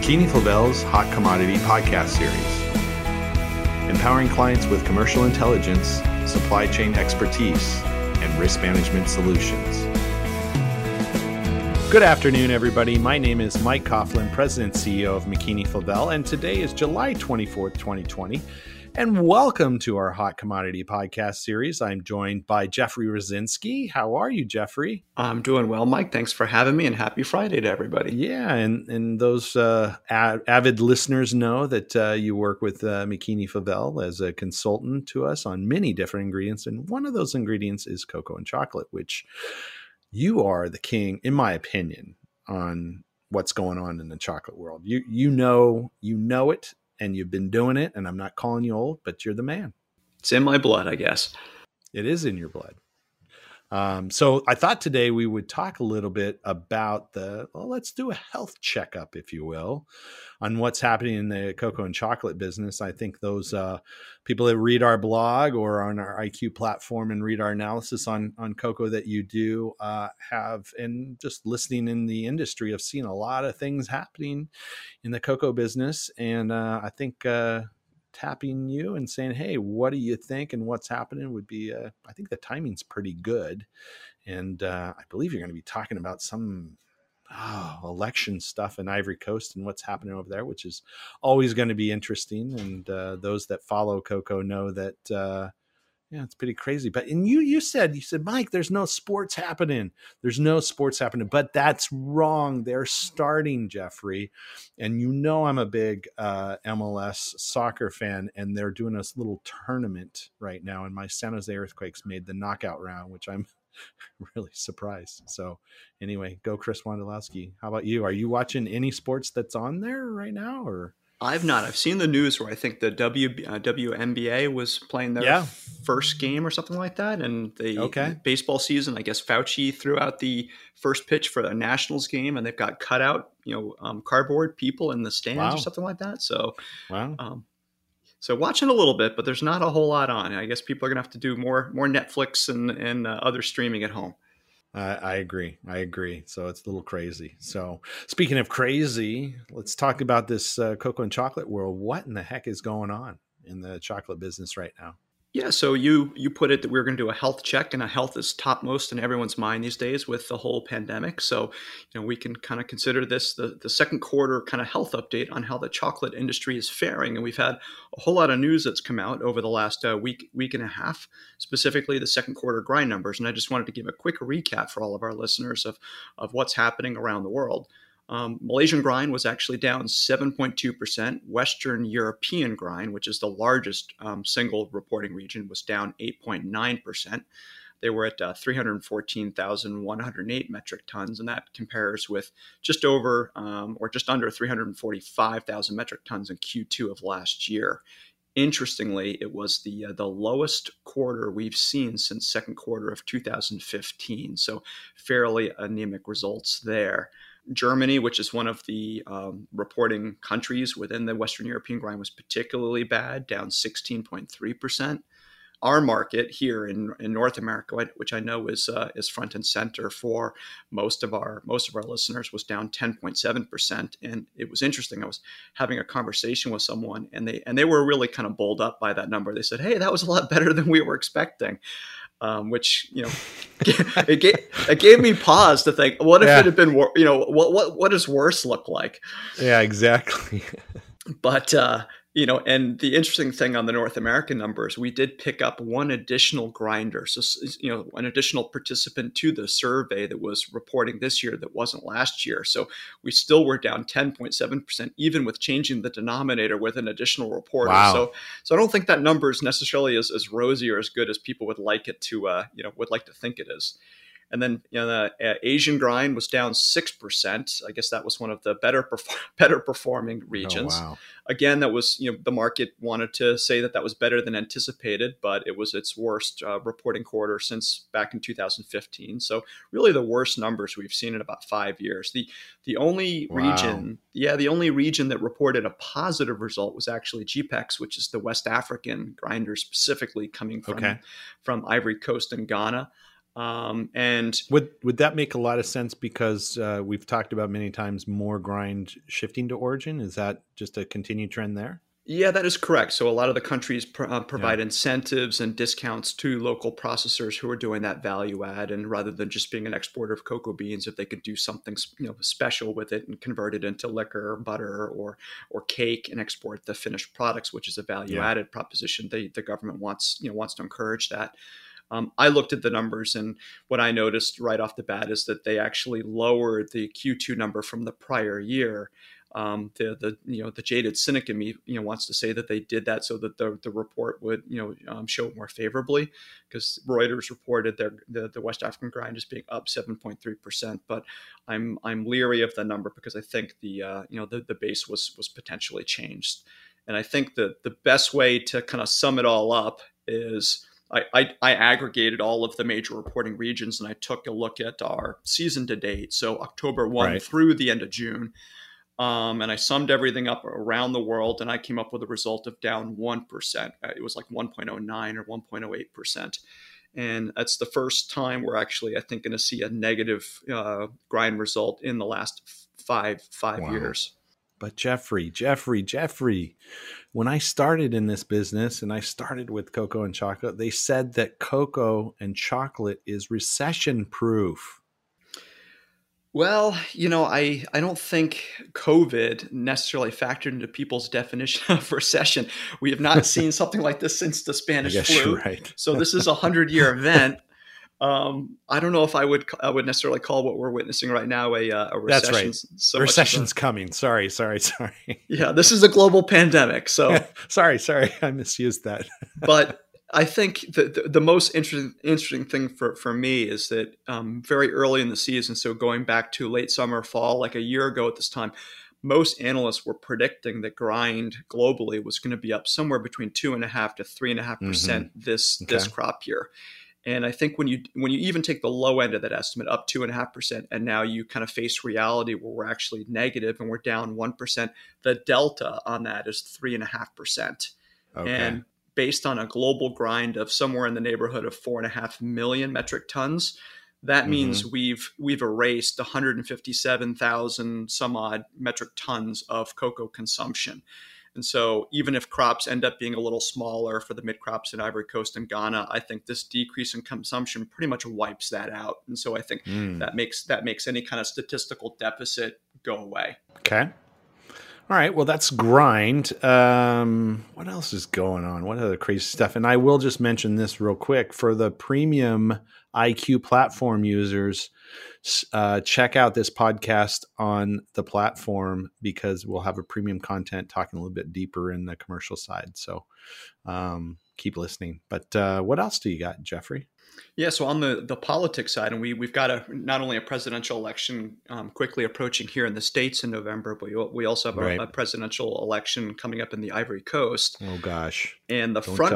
McKinney-Flavel's Hot Commodity Podcast Series, empowering clients with commercial intelligence, supply chain expertise, and risk management solutions. Good afternoon, everybody. My name is Mike Coughlin, President and CEO of McKinney-Flavel, and today is July 24th, 2020. And welcome to our Hot Commodity Podcast Series. I'm joined by Jeffrey Rosinski. How are you, Jeffrey? I'm doing well, Mike. Thanks for having me, and happy Friday to everybody. Yeah, and those avid listeners know that you work with McKinney-Flavel as a consultant to us on many different ingredients, and one of those ingredients is cocoa and chocolate, which you are the king, in my opinion, on what's going on in the chocolate world. You know it. And you've been doing it, and I'm not calling you old, but you're the man. It's in my blood, I guess. It is in your blood. So I thought today we would talk a little bit about let's do a health checkup, if you will, on what's happening in the cocoa and chocolate business. I think those people that read our blog or on our IQ platform and read our analysis on cocoa that you do have, and just listening in the industry, have seen a lot of things happening in the cocoa business. And I think tapping you and saying, hey, what do you think and what's happening would be, I think the timing's pretty good. And I believe you're going to be talking about some election stuff in Ivory Coast and what's happening over there, which is always going to be interesting. And those that follow cocoa know that, it's pretty crazy. But you said, Mike, there's no sports happening. There's no sports happening, but that's wrong. They're starting, Jeffrey. And I'm a big MLS soccer fan, and they're doing this little tournament right now. And my San Jose Earthquakes made the knockout round, which I'm really surprised. So anyway, go Chris Wondolowski. How about you? Are you watching any sports that's on there right now, or? I've not. I've seen the news where I think the WNBA was playing their first game or something like that. And the baseball season, I guess Fauci threw out the first pitch for the Nationals game, and they've got cutout, cardboard people in the stands or something like that. So, so watching a little bit, but there's not a whole lot on. I guess people are going to have to do more Netflix and other streaming at home. I agree. So it's a little crazy. So speaking of crazy, let's talk about this cocoa and chocolate world. What in the heck is going on in the chocolate business right now? Yeah, so you put it that we were going to do a health check, and health is topmost in everyone's mind these days with the whole pandemic. So, we can kind of consider this the second quarter kind of health update on how the chocolate industry is faring. And we've had a whole lot of news that's come out over the last week and a half, specifically the second quarter grind numbers. And I just wanted to give a quick recap for all of our listeners of what's happening around the world. Malaysian grind was actually down 7.2%. Western European grind, which is the largest single reporting region, was down 8.9%. They were at 314,108 metric tons, and that compares with just over or just under 345,000 metric tons in Q2 of last year. Interestingly, it was the lowest quarter we've seen since second quarter of 2015, so fairly anemic results there. Germany, which is one of the reporting countries within the Western European grind, was particularly bad, down 16.3%. Our market here in North America, which I know is front and center for most of our listeners, was down 10.7%. And it was interesting. I was having a conversation with someone, and they were really kind of bowled up by that number. They said, "Hey, that was a lot better than we were expecting." Which it gave me pause to think, what if it had been, what does worse look like? Yeah, exactly. But and the interesting thing on the North American numbers, we did pick up one additional grinder, so an additional participant to the survey that was reporting this year that wasn't last year. So we still were down 10.7%, even with changing the denominator with an additional reporter. Wow. So I don't think that number is necessarily as rosy or as good as people would like it to would like to think it is. And then the Asian grind was down 6%. I guess that was one of the better performing regions. Oh, wow. Again, that was the market wanted to say that was better than anticipated, but it was its worst reporting quarter since back in 2015. So really the worst numbers we've seen in about 5 years. The only region that reported a positive result was actually GPEX, which is the West African grinder, specifically coming from Ivory Coast and Ghana. And Would that make a lot of sense because we've talked about many times more grind shifting to origin? Is that just a continued trend there? yeah, that is correct. So a lot of the countries Yeah. provide incentives and discounts to local processors who are doing that value add, and rather than just being an exporter of cocoa beans, if they could do something special with it and convert it into liquor, or butter, or cake, and export the finished products, which is a value Yeah. added proposition, the government wants to encourage that. I looked at the numbers, and what I noticed right off the bat is that they actually lowered the Q2 number from the prior year. The jaded cynic in me wants to say that they did that so that the report would show it more favorably, because Reuters reported the West African grind as being up 7.3%, but I'm leery of the number because I think the base was potentially changed, and I think that the best way to kind of sum it all up is I aggregated all of the major reporting regions, and I took a look at our season to date, so October 1 Right. through the end of June. And I summed everything up around the world, and I came up with a result of down 1%. It was like 1.09 or 1.08%. And that's the first time we're actually, I think, going to see a negative grind result in the last five Wow. years. But Jeffrey, when I started in this business and I started with cocoa and chocolate, they said that cocoa and chocolate is recession proof. Well, I don't think COVID necessarily factored into people's definition of recession. We have not seen something like this since the I Spanish guess flu. you're right. So this is a 100-year event. I don't know if I would necessarily call what we're witnessing right now a recession. That's right. So Recession's coming. Sorry. Yeah, this is a global pandemic. So sorry. I misused that. but I think the most interesting thing for me is that very early in the season, so going back to late summer, fall, like a year ago at this time, most analysts were predicting that grind globally was going to be up somewhere between 2.5% to 3.5% this crop year. And I think when you even take the low end of that estimate, up 2.5%, and now you kind of face reality where we're actually negative and we're down 1%, the delta on that is 3.5%. Okay. And based on a global grind of somewhere in the neighborhood of 4.5 million metric tons, that means we've erased 157,000 some odd metric tons of cocoa consumption. And so even if crops end up being a little smaller for the mid crops in Ivory Coast and Ghana, I think this decrease in consumption pretty much wipes that out. And so I think that makes any kind of statistical deficit go away. Okay. All right. Well, that's grind. What else is going on? What other crazy stuff? And I will just mention this real quick for the premium IQ platform users. Check out this podcast on the platform because we'll have a premium content talking a little bit deeper in the commercial side. So keep listening. But what else do you got, Jeffrey? Yeah, so on the politics side, and we've got not only a presidential election quickly approaching here in the States in November, but we also have a presidential election coming up in the Ivory Coast. Oh gosh! And the front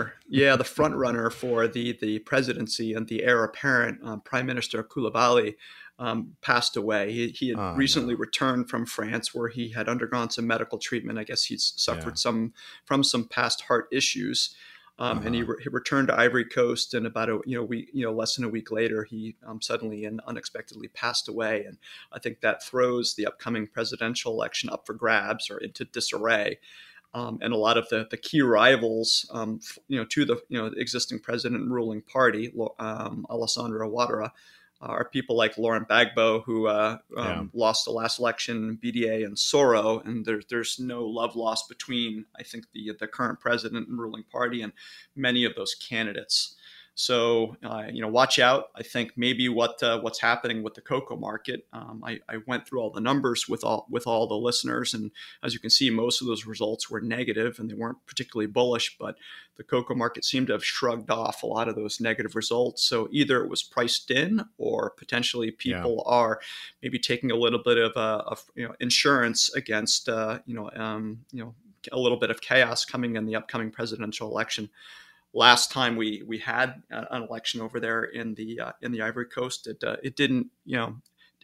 runner for the presidency and the heir apparent, Prime Minister Koulibaly, passed away. He had recently returned from France, where he had undergone some medical treatment. I guess he's suffered from some past heart issues. And he returned to Ivory Coast, and about less than a week later, he suddenly and unexpectedly passed away. And I think that throws the upcoming presidential election up for grabs or into disarray. And a lot of the key rivals, to the existing president and ruling party, Alassane Ouattara, are people like Laurent Gbagbo, who lost the last election, BDA and Soro, and there's no love lost between, I think, the current president and ruling party and many of those candidates. So, watch out. I think maybe what's happening with the cocoa market. I went through all the numbers with all the listeners, and as you can see, most of those results were negative, and they weren't particularly bullish. But the cocoa market seemed to have shrugged off a lot of those negative results. So either it was priced in, or potentially people are maybe taking a little bit of insurance against a little bit of chaos coming in the upcoming presidential election. Last time we had an election over there in the Ivory Coast, it didn't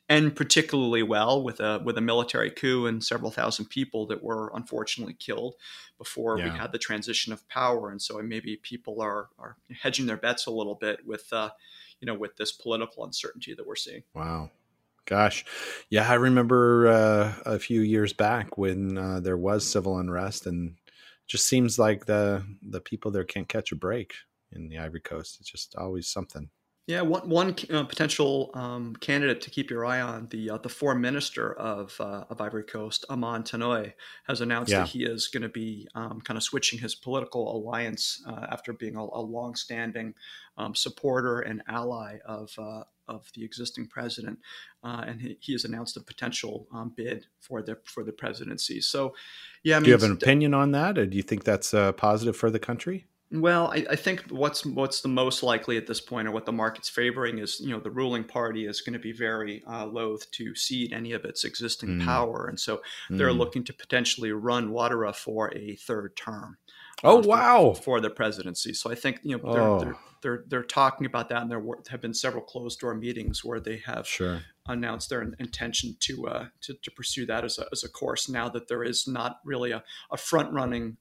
end particularly well with a military coup and several thousand people that were unfortunately killed before we had the transition of power. And so maybe people are hedging their bets a little bit with with this political uncertainty that we're seeing. Wow. Gosh. Yeah, I remember a few years back when there was civil unrest, and it just seems like the people there can't catch a break in the Ivory Coast. It's just always something. Yeah, one potential candidate to keep your eye on, the foreign minister of Ivory Coast, Aman Tanoy, has announced that he is going to be kind of switching his political alliance after being a longstanding supporter and ally of the existing president, and he has announced a potential bid for the presidency. So, yeah, I mean, do you have an opinion on that, or do you think that's positive for the country? Well, I think what's the most likely at this point, or what the market's favoring, is the ruling party is going to be very loath to cede any of its existing power, and so they're looking to potentially run Ouattara for a third term. For the presidency. So I think they're talking about that, and there have been several closed door meetings where they have announced their intention to pursue that as a course. Now that there is not really a front running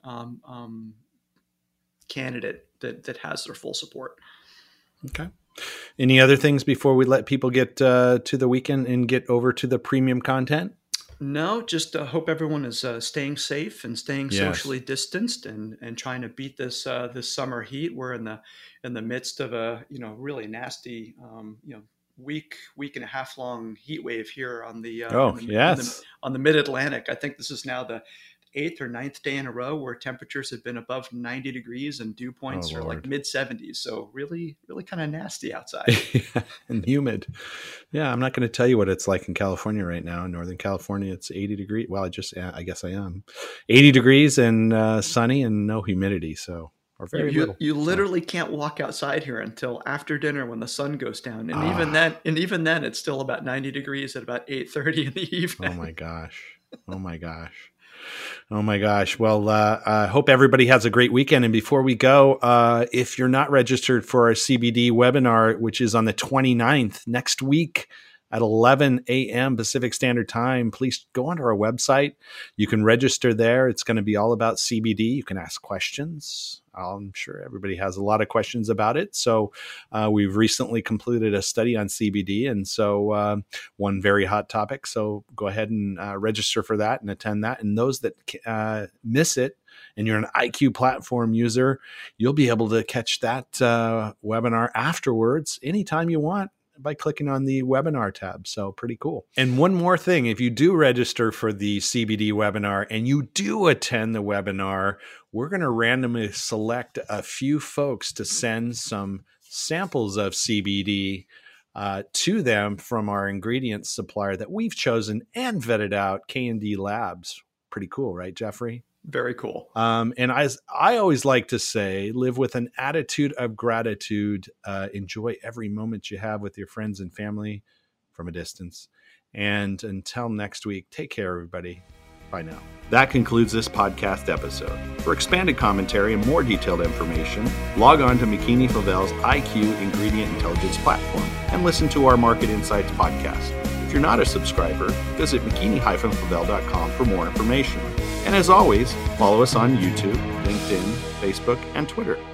candidate that has their full support. Okay. Any other things before we let people get to the weekend and get over to the premium content? No, just hope everyone is staying safe and staying socially distanced and trying to beat this summer heat. We're in the midst of a really nasty week and a half long heat wave here on the on the Mid-Atlantic. I think this is now the 8th or 9th day in a row where temperatures have been above 90 degrees and dew points are like mid 70s. So really, really kind of nasty outside. And humid. Yeah. I'm not going to tell you what it's like in California right now. In Northern California, it's 80 degrees. Well, I guess I am 80 degrees and sunny and no humidity. So, or very little. You literally can't walk outside here until after dinner when the sun goes down. And even then it's still about 90 degrees at about 8:30 in the evening. Oh my gosh. Oh my gosh. Well, I hope everybody has a great weekend. And before we go, if you're not registered for our CBD webinar, which is on the 29th next week at 11 a.m. Pacific Standard Time, please go onto our website. You can register there. It's going to be all about CBD. You can ask questions. I'm sure everybody has a lot of questions about it. So we've recently completed a study on CBD, and so one very hot topic. So go ahead and register for that and attend that. And those that miss it, and you're an IQ platform user, you'll be able to catch that webinar afterwards anytime you want by clicking on the webinar tab. So pretty cool. And one more thing, if you do register for the CBD webinar and you do attend the webinar, we're going to randomly select a few folks to send some samples of CBD to them from our ingredients supplier that we've chosen and vetted out, K&D Labs. Pretty cool, right, Jeffrey? Very cool. And as I always like to say, live with an attitude of gratitude. Enjoy every moment you have with your friends and family from a distance. And until next week, take care, everybody. Bye now. That concludes this podcast episode. For expanded commentary and more detailed information, log on to McKinney-Favel's IQ Ingredient Intelligence platform and listen to our Market Insights podcast. If you're not a subscriber, visit McKinney-Favel.com for more information. And as always, follow us on YouTube, LinkedIn, Facebook, and Twitter.